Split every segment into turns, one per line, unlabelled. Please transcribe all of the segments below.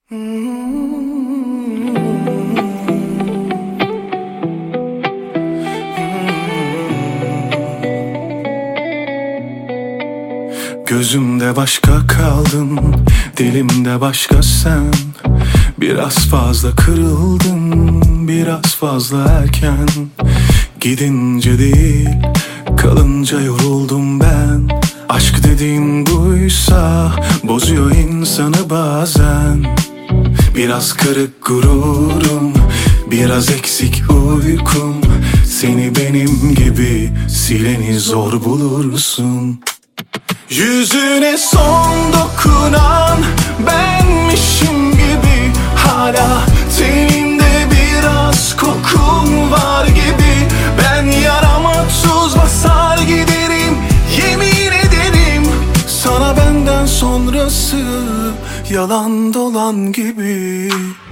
Gözümde başka kaldın, dilimde başka sen. Biraz fazla kırıldım, biraz fazla erken. Gidince değil, kalınca yoruldum ben. Aşk dediğin buysa bozuyor insanı bazen. Biraz kırık gururum, biraz eksik uykum. Seni benim gibi sileni zor bulursun. Yüzüne son dokunan benmişim gibi, hala teninde biraz kokun var gibi. Ben yarama tuz basar giderim, yemin ederim. Sana benden sonrası yalan dolan gibi.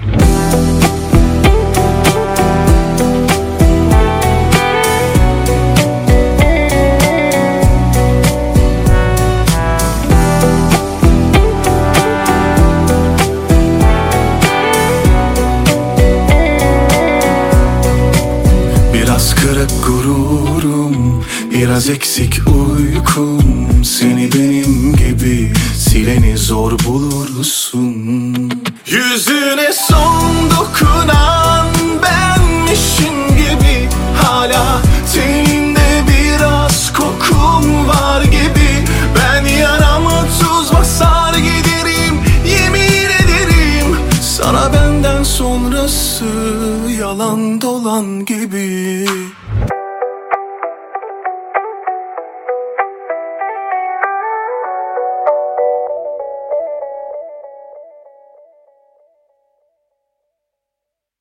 Biraz kırık gururum, biraz eksik uykum. Seni benim gibi sileni zor bulursun. Yüzüne son dokunan benmişim gibi, hala teninde biraz kokun var gibi. Ben yarama tuz basar giderim, yemin ederim. Sana benden sonrası yalan dolan gibi.